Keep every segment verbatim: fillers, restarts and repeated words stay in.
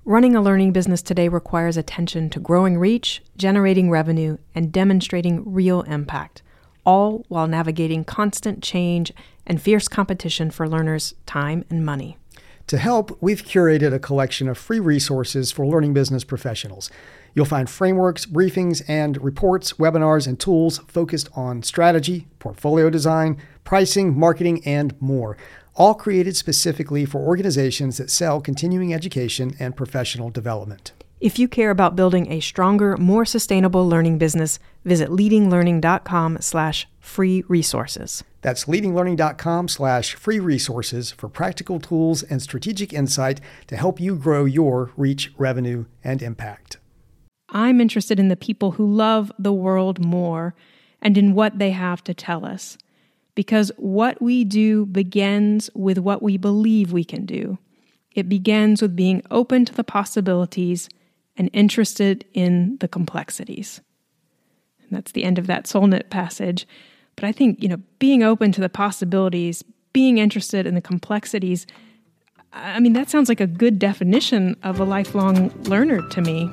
Running a learning business today requires attention to growing reach, generating revenue, and demonstrating real impact, all while navigating constant change and fierce competition for learners' time and money. To help, we've curated a collection of free resources for learning business professionals. You'll find frameworks, briefings, and reports, webinars, and tools focused on strategy, portfolio design, pricing, marketing, and more, all created specifically for organizations that sell continuing education and professional development. If you care about building a stronger, more sustainable learning business, visit leadinglearning.com slash free resources. That's leadinglearning.com slash free resources for practical tools and strategic insight to help you grow your reach, revenue, and impact. I'm interested in the people who love the world more and in what they have to tell us, because what we do begins with what we believe we can do. It begins with being open to the possibilities and interested in the complexities. And that's the end of that SoulKnit passage. But I think, you know, being open to the possibilities, being interested in the complexities, I mean, that sounds like a good definition of a lifelong learner to me.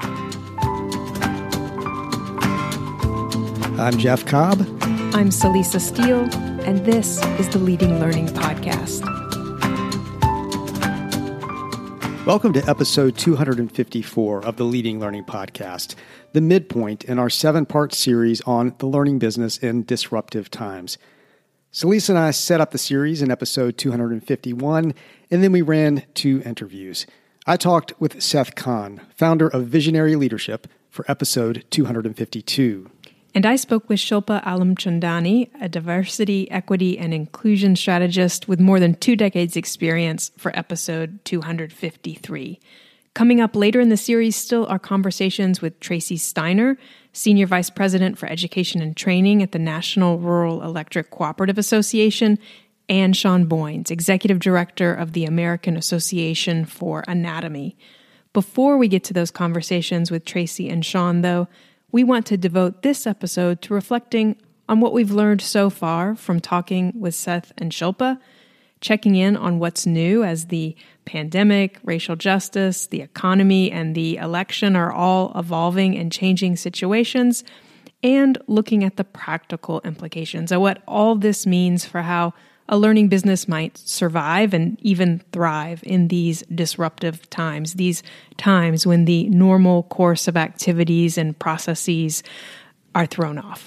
I'm Jeff Cobb. I'm Celisa Steele, and this is the Leading Learning Podcast. Welcome to episode two hundred fifty-four of the Leading Learning Podcast, the midpoint in our seven-part series on the learning business in disruptive times. Celisa and I set up the series in episode two hundred fifty-one, and then we ran two interviews. I talked with Seth Kahn, founder of Visionary Leadership, for episode two hundred fifty-two. And I spoke with Shilpa Alamchandani, a diversity, equity, and inclusion strategist with more than two decades' experience, for episode two hundred fifty-three. Coming up later in the series still are conversations with Tracy Steiner, Senior Vice President for Education and Training at the National Rural Electric Cooperative Association, and Sean Boynes, Executive Director of the American Association for Anatomy. Before we get to those conversations with Tracy and Sean, though, we want to devote this episode to reflecting on what we've learned so far from talking with Seth and Shilpa, checking in on what's new as the pandemic, racial justice, the economy, and the election are all evolving and changing situations, and looking at the practical implications of what all this means for how a learning business might survive and even thrive in these disruptive times, these times when the normal course of activities and processes are thrown off.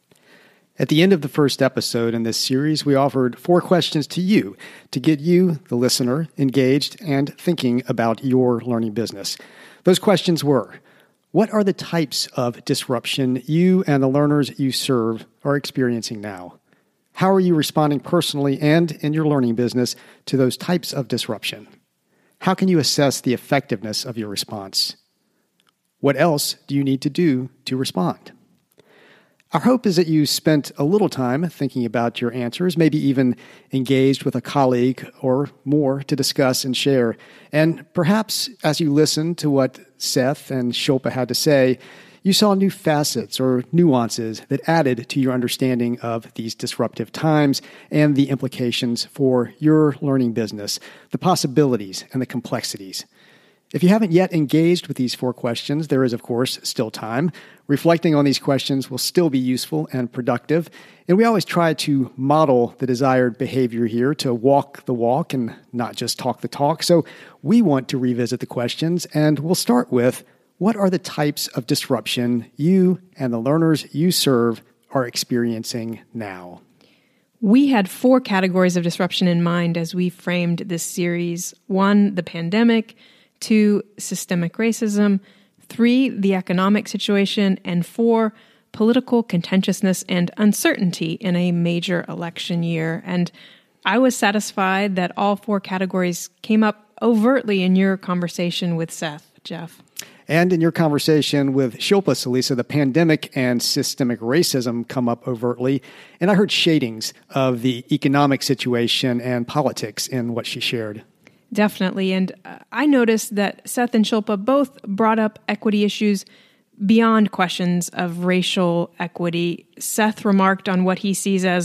At the end of the first episode in this series, we offered four questions to you to get you, the listener, engaged and thinking about your learning business. Those questions were: what are the types of disruption you and the learners you serve are experiencing now? How are you responding personally and in your learning business to those types of disruption? How can you assess the effectiveness of your response? What else do you need to do to respond? Our hope is that you spent a little time thinking about your answers, maybe even engaged with a colleague or more to discuss and share. And perhaps as you listened to what Seth and Shilpa had to say, you saw new facets or nuances that added to your understanding of these disruptive times and the implications for your learning business, the possibilities and the complexities. If you haven't yet engaged with these four questions, there is, of course, still time. Reflecting on these questions will still be useful and productive, and we always try to model the desired behavior here to walk the walk and not just talk the talk. So we want to revisit the questions, and we'll start with: what are the types of disruption you and the learners you serve are experiencing now? We had four categories of disruption in mind as we framed this series. One, the pandemic. Two, systemic racism. Three, the economic situation. And four, political contentiousness and uncertainty in a major election year. And I was satisfied that all four categories came up overtly in your conversation with Seth, Jeff. And in your conversation with Shilpa, Celisa, the pandemic and systemic racism come up overtly. And I heard shadings of the economic situation and politics in what she shared. Definitely. And uh, I noticed that Seth and Shilpa both brought up equity issues beyond questions of racial equity. Seth remarked on what he sees as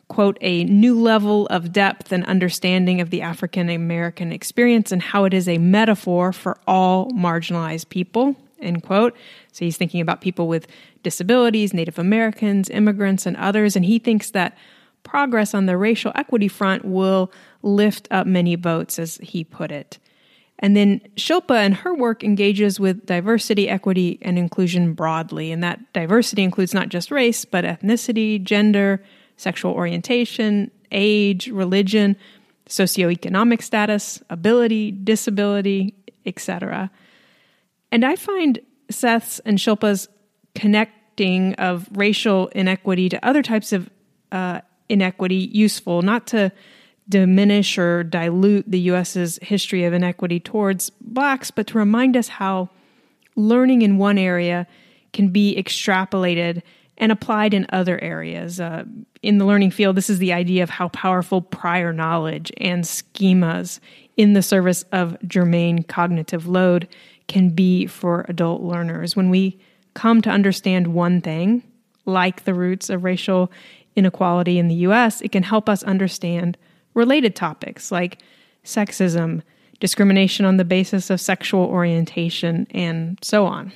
quote, a new level of depth and understanding of the African American experience and how it is a metaphor for all marginalized people, end quote. So he's thinking about people with disabilities, Native Americans, immigrants, and others, and he thinks that progress on the racial equity front will lift up many boats, as he put it. And then Shilpa in her work engages with diversity, equity, and inclusion broadly, and that diversity includes not just race, but ethnicity, gender, sexual orientation, age, religion, socioeconomic status, ability, disability, et cetera. And I find Seth's and Shilpa's connecting of racial inequity to other types of uh, inequity useful, not to diminish or dilute the U S's history of inequity towards Blacks, but to remind us how learning in one area can be extrapolated and applied in other areas. Uh, in the learning field, this is the idea of how powerful prior knowledge and schemas in the service of germane cognitive load can be for adult learners. When we come to understand one thing, like the roots of racial inequality in the U S, it can help us understand related topics like sexism, discrimination on the basis of sexual orientation, and so on.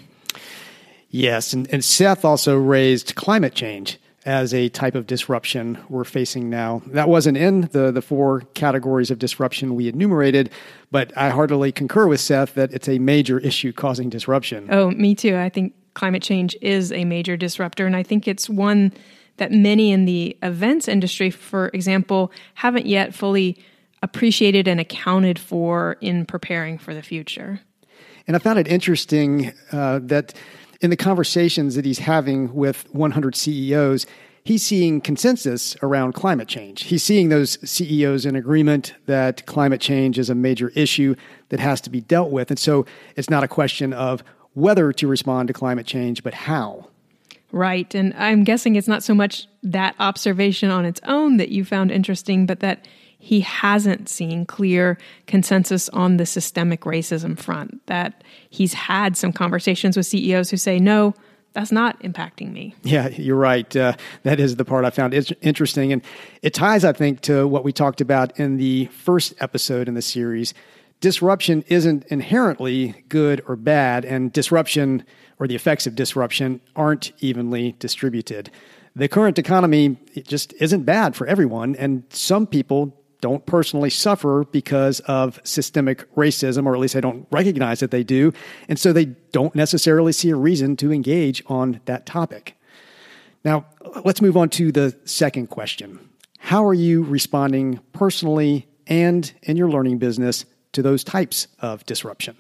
Yes, and, and Seth also raised climate change as a type of disruption we're facing now. That wasn't in the, the four categories of disruption we enumerated, but I heartily concur with Seth that it's a major issue causing disruption. Oh, me too. I think climate change is a major disruptor, and I think it's one that many in the events industry, for example, haven't yet fully appreciated and accounted for in preparing for the future. And I found it interesting uh, that in the conversations that he's having with one hundred C E Os, he's seeing consensus around climate change. He's seeing those C E Os in agreement that climate change is a major issue that has to be dealt with. And so it's not a question of whether to respond to climate change, but how. Right. And I'm guessing it's not so much that observation on its own that you found interesting, but that he hasn't seen clear consensus on the systemic racism front, that he's had some conversations with C E Os who say, no, that's not impacting me. Yeah, you're right. Uh, that is the part I found interesting. And it ties, I think, to what we talked about in the first episode in the series. Disruption isn't inherently good or bad, and disruption or the effects of disruption aren't evenly distributed. The current economy it just isn't bad for everyone, and some people don't personally suffer because of systemic racism, or at least they don't recognize that they do, and so they don't necessarily see a reason to engage on that topic. Now, let's move on to the second question. How are you responding personally and in your learning business to those types of disruption?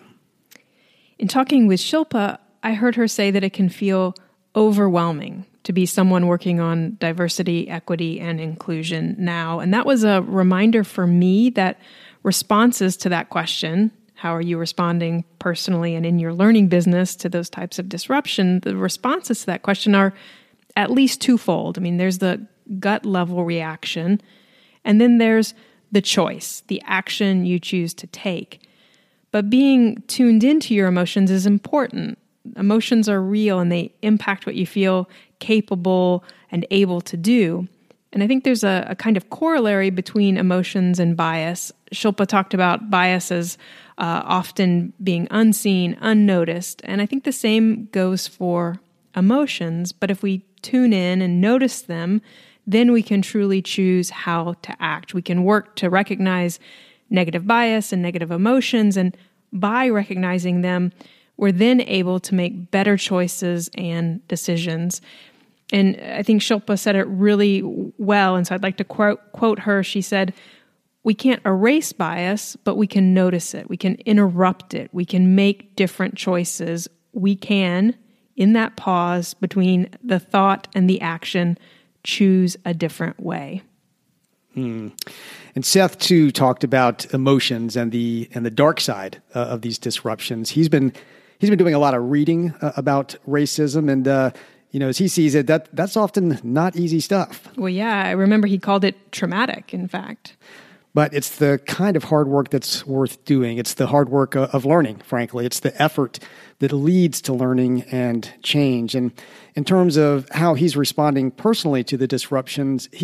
In talking with Shilpa, I heard her say that it can feel overwhelming to be someone working on diversity, equity, and inclusion now. And that was a reminder for me that responses to that question, how are you responding personally and in your learning business to those types of disruption, the responses to that question are at least twofold. I mean, there's the gut level reaction, and then there's the choice, the action you choose to take. But being tuned into your emotions is important. Emotions are real and they impact what you feel capable and able to do. And I think there's a, a kind of corollary between emotions and bias. Shilpa talked about bias as uh, often being unseen, unnoticed. And I think the same goes for emotions. But if we tune in and notice them, then we can truly choose how to act. We can work to recognize negative bias and negative emotions. And by recognizing them, we're then able to make better choices and decisions. And I think Shilpa said it really well, and so I'd like to quote, quote her. She said, we can't erase bias, but we can notice it. We can interrupt it. We can make different choices. We can, in that pause between the thought and the action, choose a different way. Hmm. And Seth, too, talked about emotions and the and the dark side uh, of these disruptions. He's been he's been doing a lot of reading uh, about racism, and uh, you know, as he sees it, that that's often not easy stuff. Well, yeah, I remember he called it traumatic, in fact. But it's the kind of hard work that's worth doing. It's the hard work of learning, frankly. It's the effort that leads to learning and change. And in terms of how he's responding personally to the disruptions, he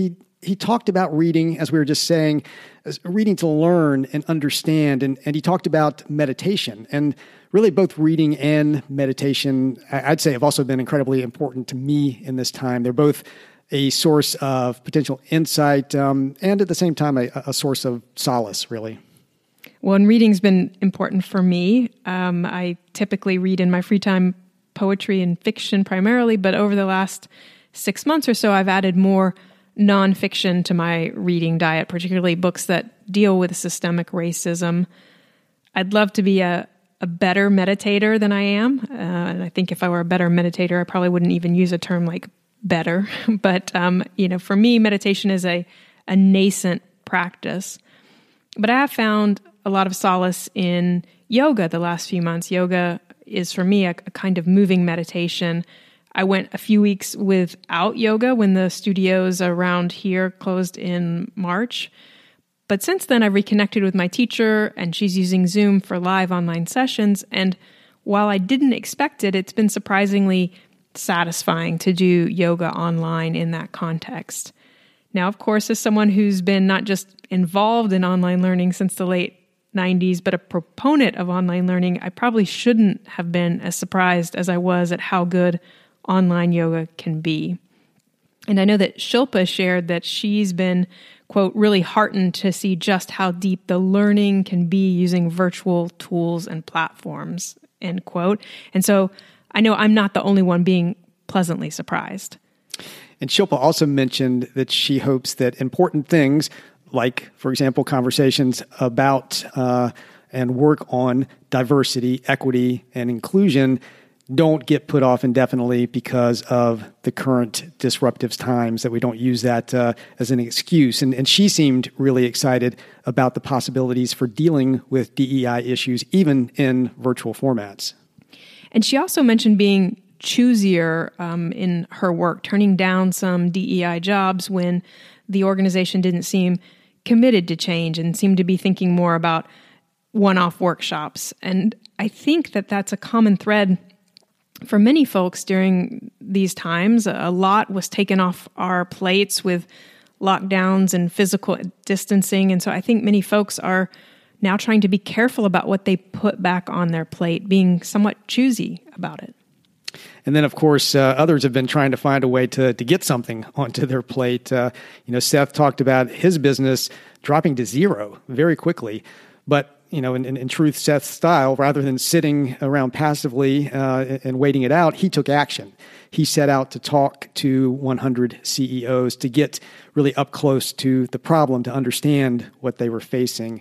he talked about reading, as we were just saying, as reading to learn and understand. And, and he talked about meditation. And really both reading and meditation, I'd say, have also been incredibly important to me in this time. They're both a source of potential insight um, and at the same time, a, a source of solace, really. Well, and reading's been important for me. Um, I typically read in my free time poetry and fiction primarily, but over the last six months or so, I've added more nonfiction to my reading diet, particularly books that deal with systemic racism. I'd love to be a, a better meditator than I am. Uh, and I think if I were a better meditator, I probably wouldn't even use a term like better. But, um, you know, for me, meditation is a, a nascent practice. But I have found a lot of solace in yoga the last few months. Yoga is, for me, a, a kind of moving meditation. I went a few weeks without yoga when the studios around here closed in March. But since then, I've reconnected with my teacher, and she's using Zoom for live online sessions. And while I didn't expect it, it's been surprisingly satisfying to do yoga online in that context. Now, of course, as someone who's been not just involved in online learning since the late nineties, but a proponent of online learning, I probably shouldn't have been as surprised as I was at how good online yoga can be. And I know that Shilpa shared that she's been, quote, really heartened to see just how deep the learning can be using virtual tools and platforms, end quote. And so I know I'm not the only one being pleasantly surprised. And Shilpa also mentioned that she hopes that important things like, for example, conversations about uh, and work on diversity, equity, and inclusion don't get put off indefinitely because of the current disruptive times, that we don't use that uh, as an excuse. And, and she seemed really excited about the possibilities for dealing with D E I issues, even in virtual formats. And she also mentioned being choosier um, in her work, turning down some D E I jobs when the organization didn't seem committed to change and seemed to be thinking more about one-off workshops. And I think that that's a common thread for many folks during these times. A lot was taken off our plates with lockdowns and physical distancing. And so I think many folks are now trying to be careful about what they put back on their plate, being somewhat choosy about it. And then, of course, uh, others have been trying to find a way to, to get something onto their plate. Uh, you know, Seth talked about his business dropping to zero very quickly. But, you know, in, in, in truth, Seth's style, rather than sitting around passively uh, and waiting it out, he took action. He set out to talk to one hundred C E Os to get really up close to the problem, to understand what they were facing.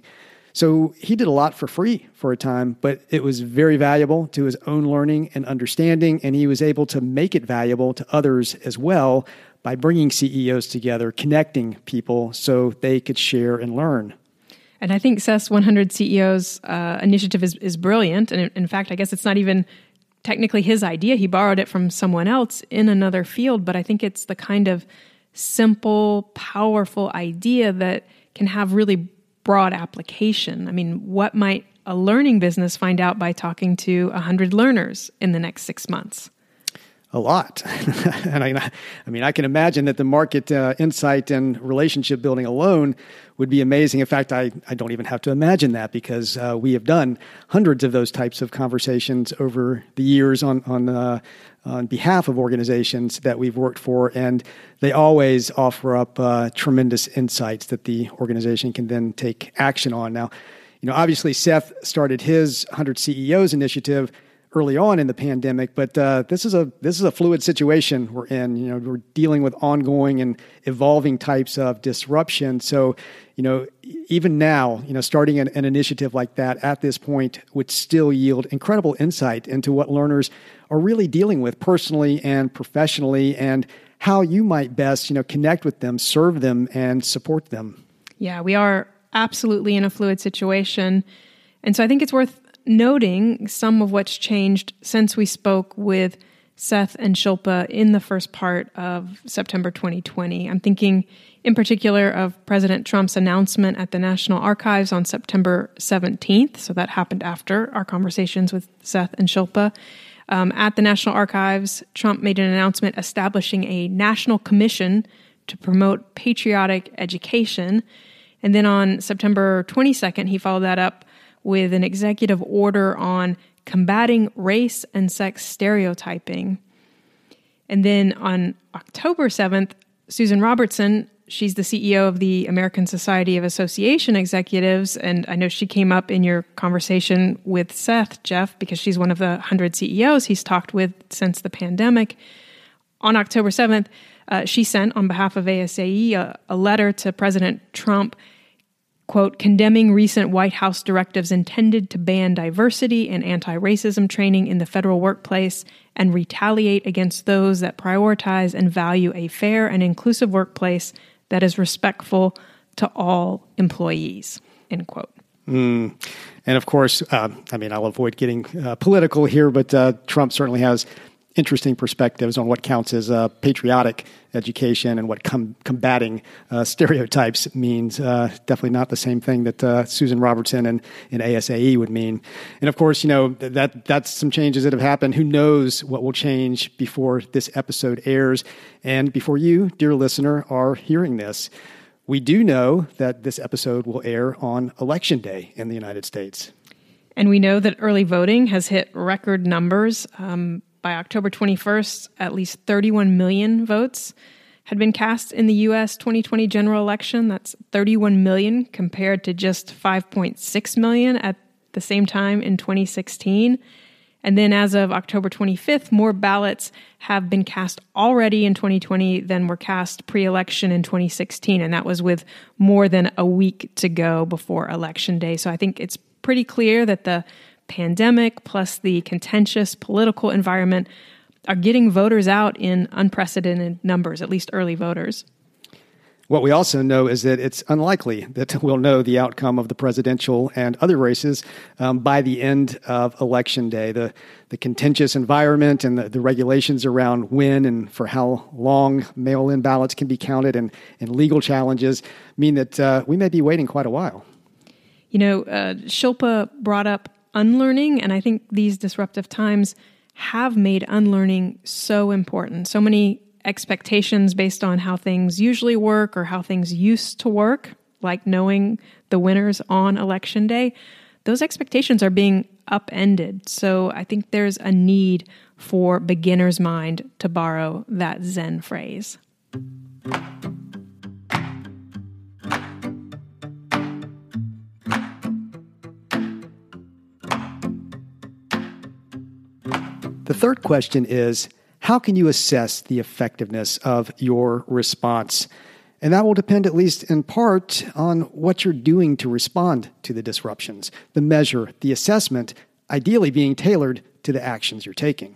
So he did a lot for free for a time, but it was very valuable to his own learning and understanding, and he was able to make it valuable to others as well by bringing C E Os together, connecting people so they could share and learn. And I think Seth's one hundred C E Os uh, initiative is, is brilliant. And in, in fact, I guess it's not even technically his idea. He borrowed it from someone else in another field, but I think it's the kind of simple, powerful idea that can have really broad application. I mean, what might a learning business find out by talking to one hundred learners in the next six months? A lot. and I, I mean, I can imagine that the market uh, insight and relationship building alone would be amazing. In fact, I, I don't even have to imagine that, because uh, we have done hundreds of those types of conversations over the years on, on, uh, on behalf of organizations that we've worked for, and they always offer up uh, tremendous insights that the organization can then take action on. Now, you know, obviously Seth started his one hundred C E Os initiative early on in the pandemic, but uh, this is a this is a fluid situation we're in. You know, we're dealing with ongoing and evolving types of disruption. So, you know, even now, you know, starting an, an initiative like that at this point would still yield incredible insight into what learners are really dealing with personally and professionally, and how you might best, you know, connect with them, serve them, and support them. Yeah, we are absolutely in a fluid situation, and so I think it's worth noting some of what's changed since we spoke with Seth and Shilpa in the first part of September twenty twenty. I'm thinking in particular of President Trump's announcement at the National Archives on September seventeenth. So that happened after our conversations with Seth and Shilpa. Um, at the National Archives, Trump made an announcement establishing a national commission to promote patriotic education. And then on September twenty-second, he followed that up with an executive order on combating race and sex stereotyping. And then on October seventh, Susan Robertson, she's the C E O of the American Society of Association Executives, and I know she came up in your conversation with Seth, Jeff, because she's one of the one hundred C E Os he's talked with since the pandemic. On October seventh, uh, she sent, on behalf of A S A E, a, a letter to President Trump, quote, condemning recent White House directives intended to ban diversity and anti-racism training in the federal workplace and retaliate against those that prioritize and value a fair and inclusive workplace that is respectful to all employees, end quote. Mm. And of course, uh, I mean, I'll avoid getting uh, political here, but uh, Trump certainly has interesting perspectives on what counts as uh, patriotic education and what com- combating uh, stereotypes means. Uh, definitely not the same thing that uh, Susan Robertson and, and A S A E would mean. And of course, you know, that that's some changes that have happened. Who knows what will change before this episode airs and before you, dear listener, are hearing this. We do know that this episode will air on Election Day in the United States. And we know that early voting has hit record numbers. Um, By October twenty-first, at least thirty-one million votes had been cast in the U S twenty twenty general election. That's thirty-one million compared to just five point six million at the same time in twenty sixteen. And then as of October twenty-fifth, more ballots have been cast already in twenty twenty than were cast pre-election in twenty sixteen. And that was with more than a week to go before Election Day. So I think it's pretty clear that the pandemic plus the contentious political environment are getting voters out in unprecedented numbers, at least early voters. What we also know is that it's unlikely that we'll know the outcome of the presidential and other races um, by the end of Election Day. The the contentious environment and the, the regulations around when and for how long mail-in ballots can be counted and, and legal challenges mean that uh, we may be waiting quite a while. You know, uh, Shilpa brought up unlearning, and I think these disruptive times have made unlearning so important. So many expectations based on how things usually work or how things used to work, like knowing the winners on Election Day, those expectations are being upended. So I think there's a need for beginner's mind, to borrow that Zen phrase. The third question is, how can you assess the effectiveness of your response? And that will depend, at least in part, on what you're doing to respond to the disruptions. The measure, the assessment, ideally being tailored to the actions you're taking.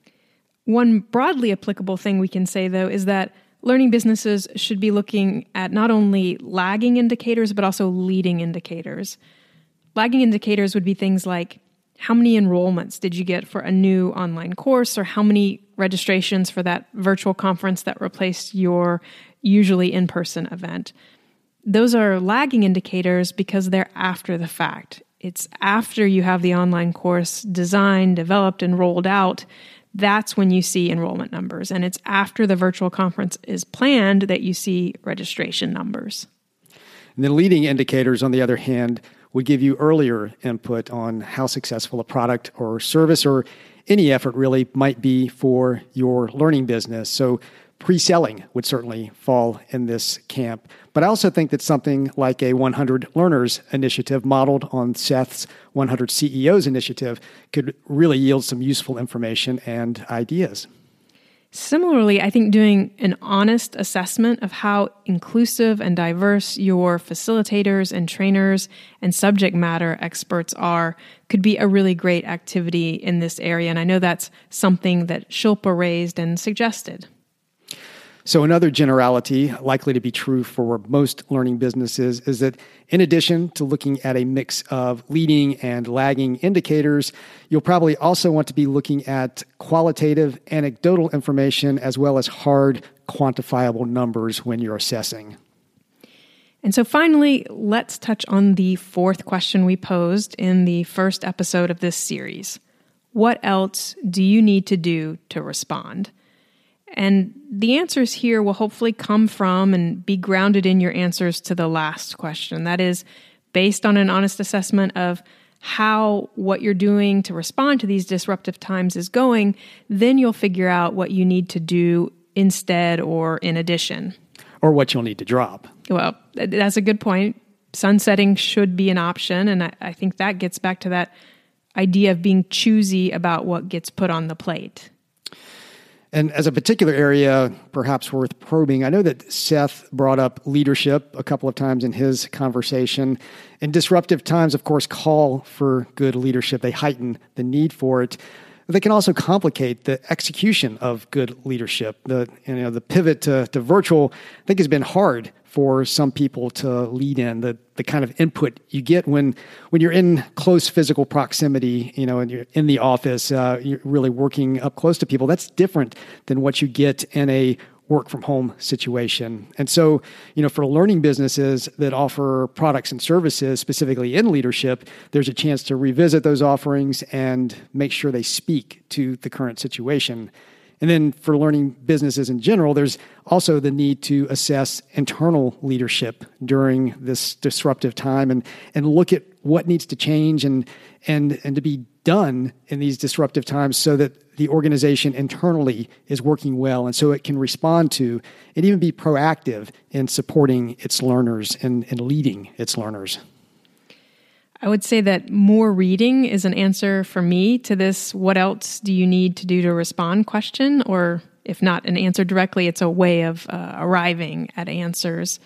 One broadly applicable thing we can say, though, is that learning businesses should be looking at not only lagging indicators, but also leading indicators. Lagging indicators would be things like, how many enrollments did you get for a new online course, or how many registrations for that virtual conference that replaced your usually in-person event? Those are lagging indicators because they're after the fact. It's after you have the online course designed, developed, and rolled out. That's when you see enrollment numbers. And it's after the virtual conference is planned that you see registration numbers. And the leading indicators, on the other hand, would give you earlier input on how successful a product or service or any effort really might be for your learning business. So pre-selling would certainly fall in this camp. But I also think that something like a one hundred Learners initiative modeled on Seth's one hundred C E Os initiative could really yield some useful information and ideas. Similarly, I think doing an honest assessment of how inclusive and diverse your facilitators and trainers and subject matter experts are could be a really great activity in this area. And I know that's something that Shilpa raised and suggested. So another generality likely to be true for most learning businesses is that in addition to looking at a mix of leading and lagging indicators, you'll probably also want to be looking at qualitative, anecdotal information as well as hard, quantifiable numbers when you're assessing. And so finally, let's touch on the fourth question we posed in the first episode of this series. What else do you need to do to respond? And the answers here will hopefully come from and be grounded in your answers to the last question. That is, based on an honest assessment of how what you're doing to respond to these disruptive times is going, then you'll figure out what you need to do instead or in addition. Or what you'll need to drop. Well, that's a good point. Sunsetting should be an option, and I, I think that gets back to that idea of being choosy about what gets put on the plate. And as a particular area, perhaps worth probing, I know that Seth brought up leadership a couple of times in his conversation. And disruptive times, of course, call for good leadership. They heighten the need for it. But they can also complicate the execution of good leadership. The you know the pivot to, to virtual, I think, has been hard for some people to lead in. The the kind of input you get when when you're in close physical proximity, you know, and you're in the office, uh, you're really working up close to people. That's different than what you get in a work from home situation. And so, you know, for learning businesses that offer products and services specifically in leadership, there's a chance to revisit those offerings and make sure they speak to the current situation. And then for learning businesses in general, there's also the need to assess internal leadership during this disruptive time and, and look at what needs to change and, and, and to be done in these disruptive times so that the organization internally is working well and so it can respond to and even be proactive in supporting its learners and, and leading its learners. I would say that more reading is an answer for me to this what else do you need to do to respond question, or if not an answer directly, it's a way of uh, arriving at answers.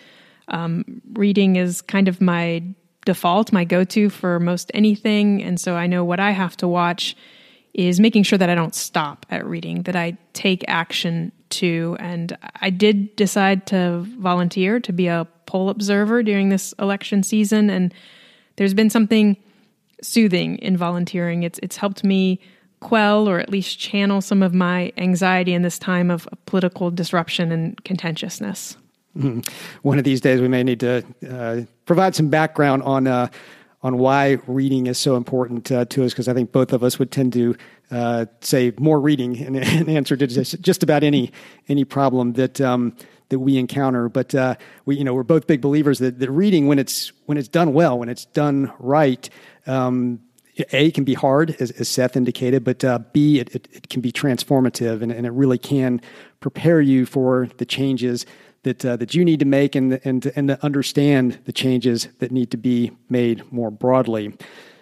Um, reading is kind of my default, my go-to for most anything, and so I know what I have to watch is making sure that I don't stop at reading, that I take action too. And I did decide to volunteer to be a poll observer during this election season, and there's been something soothing in volunteering. It's it's helped me quell or at least channel some of my anxiety in this time of political disruption and contentiousness. Mm-hmm. One of these days we may need to uh, provide some background on uh, on why reading is so important uh, to us, because I think both of us would tend to uh, say more reading in, in answer to just, just about any any problem that um, that we encounter. But uh, we, you know, we're both big believers that, that reading, when it's when it's done well, when it's done right, um, A, can be hard, as, as Seth indicated, but uh, B, it, it, it can be transformative, and, and it really can prepare you for the changes that uh, that you need to make, and and and to understand the changes that need to be made more broadly.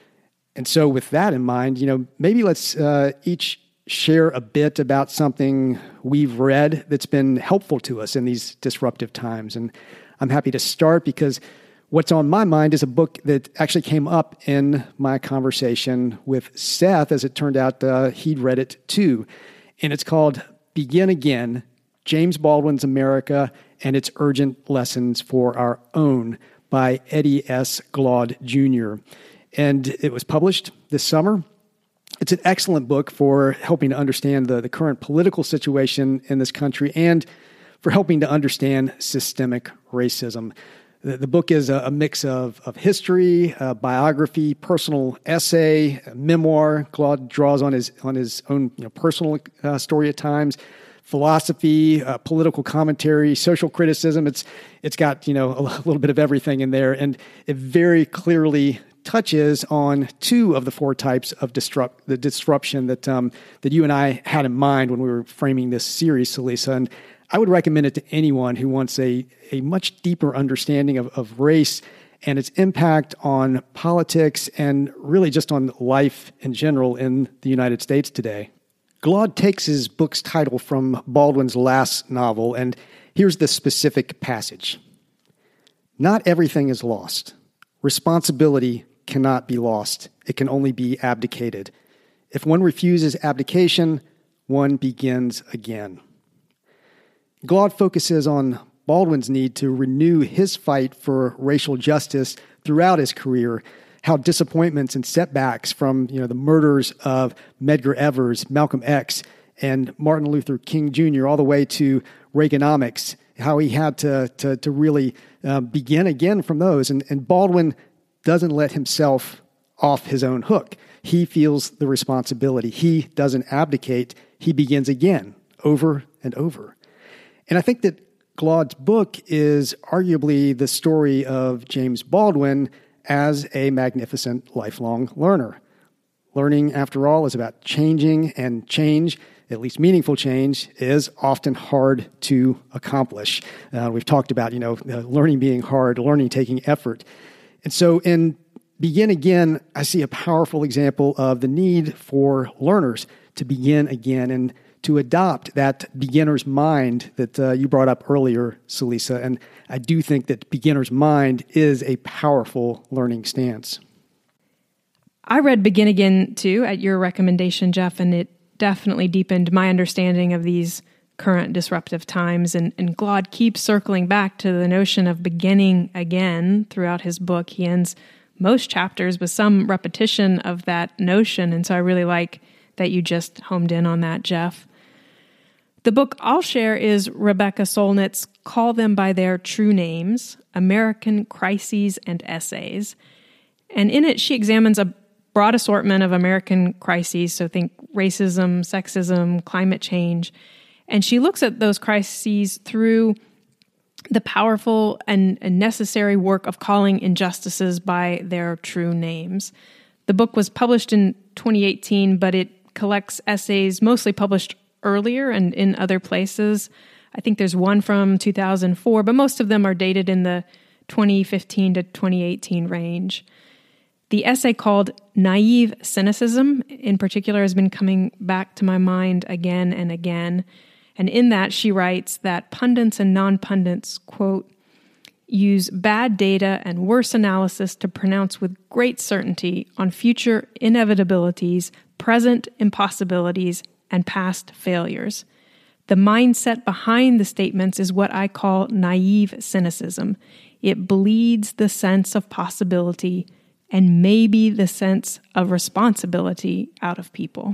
And so, with that in mind, you know, maybe let's uh, each share a bit about something we've read that's been helpful to us in these disruptive times. And I'm happy to start because what's on my mind is a book that actually came up in my conversation with Seth. As it turned out, uh, he'd read it too. And it's called Begin Again, James Baldwin's America and Its Urgent Lessons for Our Own by Eddie S. Glaude Junior And it was published this summer. It's an excellent book for helping to understand the, the current political situation in this country and for helping to understand systemic racism. The, the book is a, a mix of, of history, uh, biography, personal essay, memoir. Glaude draws on his on his own you know, personal uh, story at times, philosophy, uh, political commentary, social criticism. It's it's got you know a, a little bit of everything in there, and it very clearly touches on two of the four types of disrupt the disruption that um, that you and I had in mind when we were framing this series, Celisa. And I would recommend it to anyone who wants a, a much deeper understanding of, of race and its impact on politics and really just on life in general in the United States today. Glaude takes his book's title from Baldwin's last novel, and here's the specific passage. Not everything is lost. Responsibility cannot be lost. It can only be abdicated. If one refuses abdication, one begins again. Glaude focuses on Baldwin's need to renew his fight for racial justice throughout his career, how disappointments and setbacks from you know the murders of Medgar Evers, Malcolm X, and Martin Luther King Junior, all the way to Reaganomics, how he had to to, to really uh, begin again from those. And, and Baldwin doesn't let himself off his own hook. He feels the responsibility. He doesn't abdicate. He begins again, over and over. And I think that Glaude's book is arguably the story of James Baldwin as a magnificent lifelong learner. Learning, after all, is about changing, and change, at least meaningful change, is often hard to accomplish. Uh, we've talked about, you know, uh, learning being hard, learning taking effort. And so in Begin Again, I see a powerful example of the need for learners to begin again and to adopt that beginner's mind that uh, you brought up earlier, Celisa. And I do think that beginner's mind is a powerful learning stance. I read Begin Again, too, at your recommendation, Jeff, and it definitely deepened my understanding of these current disruptive times. And, and Glaude keeps circling back to the notion of beginning again throughout his book. He ends most chapters with some repetition of that notion, and so I really like that you just homed in on that, Jeff. The book I'll share is Rebecca Solnit's Call Them by Their True Names, American Crises and Essays. And in it, she examines a broad assortment of American crises, so think racism, sexism, climate change. And she looks at those crises through the powerful and, and necessary work of calling injustices by their true names. The book was published in twenty eighteen, but it collects essays mostly published earlier and in other places. I think there's one from two thousand four, but most of them are dated in the twenty fifteen to twenty eighteen range. The essay called Naive Cynicism, in particular, has been coming back to my mind again and again. And in that, she writes that pundits and non-pundits, quote, use bad data and worse analysis to pronounce with great certainty on future inevitabilities, present impossibilities, and past failures. The mindset behind the statements is what I call naive cynicism. It bleeds the sense of possibility and maybe the sense of responsibility out of people.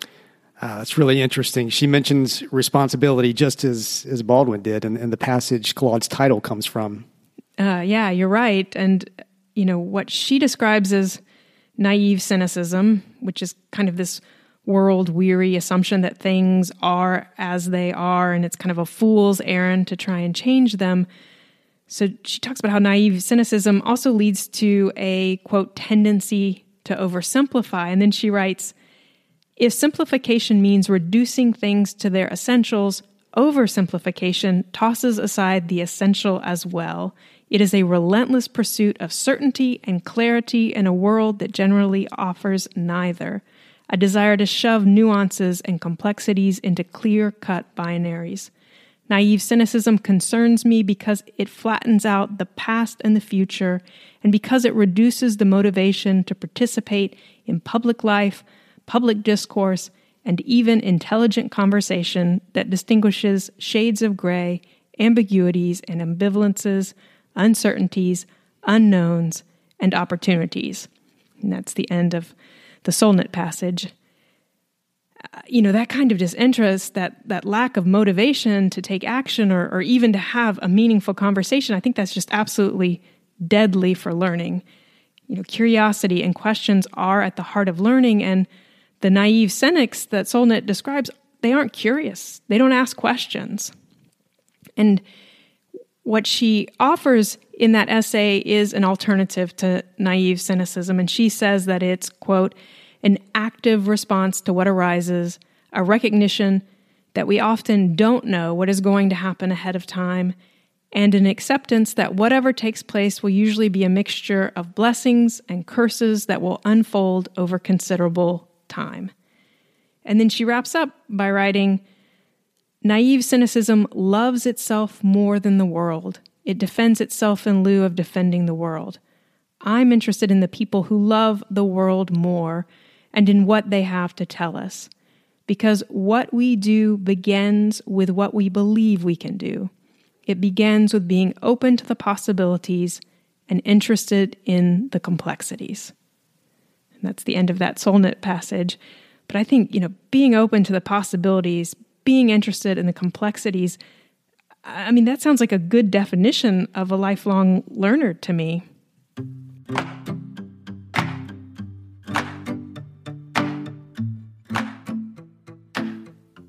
Uh, that's really interesting. She mentions responsibility just as, as Baldwin did, and, and the passage Glaude's title comes from. Uh, yeah, you're right. And, you know, what she describes as naive cynicism, which is kind of this world-weary assumption that things are as they are, and it's kind of a fool's errand to try and change them. So she talks about how naive cynicism also leads to a, quote, tendency to oversimplify. And then she writes, if simplification means reducing things to their essentials, oversimplification tosses aside the essential as well. It is a relentless pursuit of certainty and clarity in a world that generally offers neither, a desire to shove nuances and complexities into clear-cut binaries. Naive cynicism concerns me because it flattens out the past and the future, and because it reduces the motivation to participate in public life, public discourse, and even intelligent conversation that distinguishes shades of gray, ambiguities and ambivalences, uncertainties, unknowns, and opportunities. And that's the end of the Solnit passage. Uh, you know, that kind of disinterest, that that lack of motivation to take action or, or even to have a meaningful conversation, I think that's just absolutely deadly for learning. You know, curiosity and questions are at the heart of learning, and the naive cynics that Solnit describes, they aren't curious. They don't ask questions. And what she offers in that essay is an alternative to naive cynicism, and she says that it's, quote, an active response to what arises, a recognition that we often don't know what is going to happen ahead of time, and an acceptance that whatever takes place will usually be a mixture of blessings and curses that will unfold over considerable time. And then she wraps up by writing, naive cynicism loves itself more than the world. It defends itself in lieu of defending the world. I'm interested in the people who love the world more and in what they have to tell us, because what we do begins with what we believe we can do. It begins with being open to the possibilities and interested in the complexities. And that's the end of that Solnit passage. But I think, you know, being open to the possibilities, being interested in the complexities, I mean, that sounds like a good definition of a lifelong learner to me.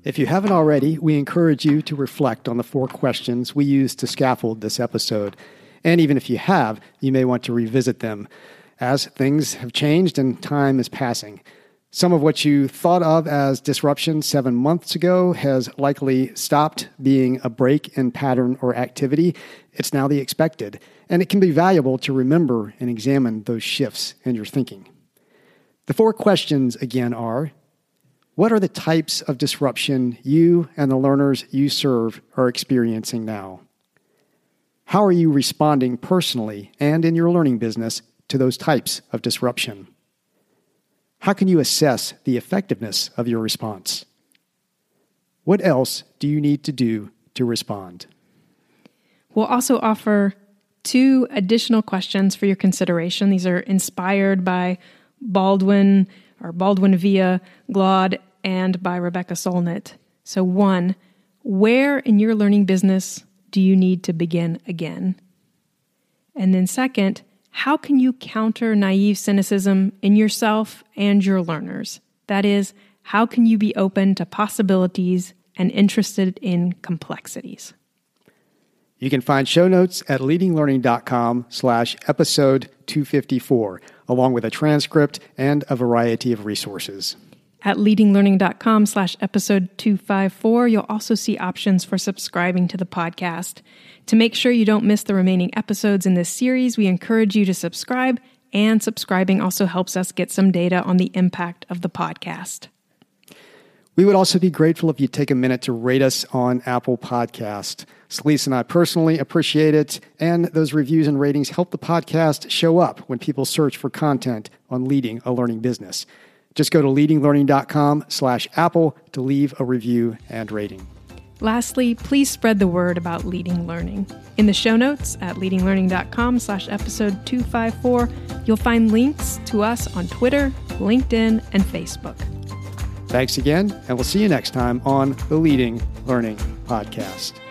If you haven't already, we encourage you to reflect on the four questions we used to scaffold this episode. And even if you have, you may want to revisit them, as things have changed and time is passing. Some of what you thought of as disruption seven months ago has likely stopped being a break in pattern or activity. It's now the expected, and it can be valuable to remember and examine those shifts in your thinking. The four questions again are: what are the types of disruption you and the learners you serve are experiencing now? How are you responding personally and in your learning business to those types of disruption? How can you assess the effectiveness of your response? What else do you need to do to respond? We'll also offer two additional questions for your consideration. These are inspired by Baldwin or Baldwin via Glaude and by Rebecca Solnit. So one, where in your learning business do you need to begin again? And then second, how can you counter naive cynicism in yourself and your learners? That is, how can you be open to possibilities and interested in complexities? You can find show notes at leadinglearning.com slash episode 254, along with a transcript and a variety of resources. At leadinglearning.com slash episode 254, you'll also see options for subscribing to the podcast. To make sure you don't miss the remaining episodes in this series, we encourage you to subscribe, and subscribing also helps us get some data on the impact of the podcast. We would also be grateful if you take a minute to rate us on Apple Podcast. Celeste and I personally appreciate it, and those reviews and ratings help the podcast show up when people search for content on leading a learning business. Just go to leadinglearning.com slash Apple to leave a review and rating. Lastly, please spread the word about Leading Learning. In the show notes at leadinglearning.com slash episode 254, you'll find links to us on Twitter, LinkedIn, and Facebook. Thanks again, and we'll see you next time on the Leading Learning Podcast.